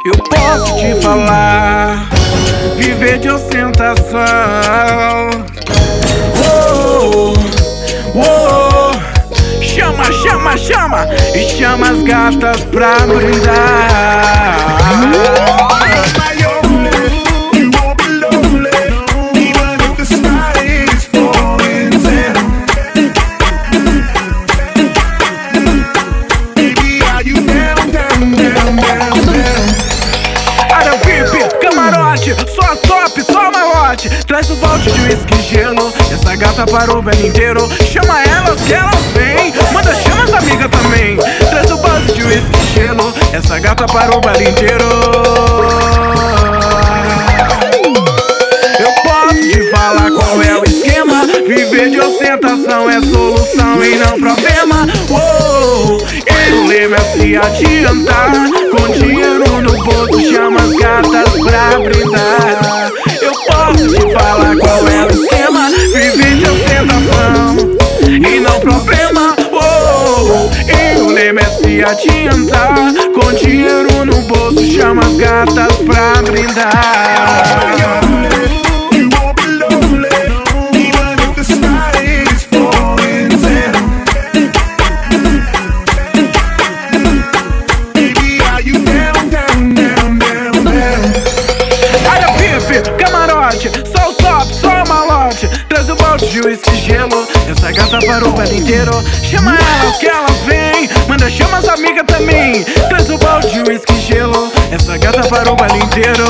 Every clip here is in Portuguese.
Eu posso te falar, viver de ostentação. Oh, oh, chama, chama, chama e chama as gatas pra brindar. Só top, só malote. Traz o balde de uísque e gelo. Essa gata para o baile inteiro. Chama elas que elas vêm. Manda, chama as amigas também. Traz o balde de uísque e gelo. Essa gata para o baile inteiro. Eu posso te falar qual é o esquema. Viver de ostentação é solução e não problema. E o lema é se adiantar. Com dinheiro no bolso, chama as gatas pra brindar. Eu posso te falar qual é o esquema. Viver de ostentação e não problema. E o lema é se adiantar. Com dinheiro no bolso, chama as gatas pra brindar. Camarote, só o top, só o malote. Traz o balde de uísque e gelo. Essa gata para o baile inteiro. Chama elas que elas vêm. Manda, chama as amigas também. Traz o balde de uísque e gelo. Essa gata para o baile inteiro.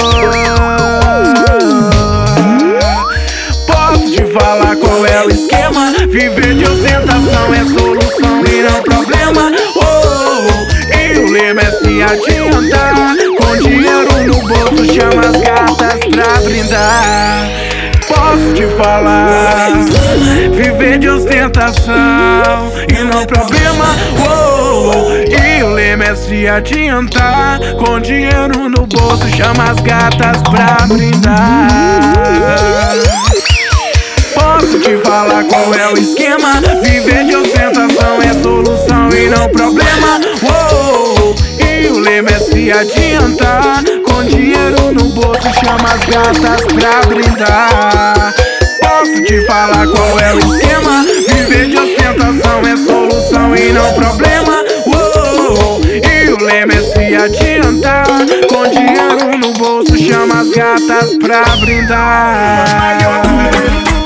Posso te falar qual é o esquema. Viver de ostentação é solução e não problema. E o lema é se adiantar. Com dinheiro no bolso, chama as gatas pra brindar. Posso te falar, viver de ostentação e não problema. E o lema é se adiantar. Com dinheiro no bolso, chama as gatas pra brindar. Posso te falar qual é o esquema. Viver de ostentação é solução e não problema. E o lema é se adiantar. Com dinheiro no bolso, chama as gatas pra brindar. Posso te falar qual é o esquema. Viver de ostentação é solução e não problema. E o lema é se adiantar. Com dinheiro no bolso, chama as gatas pra brindar.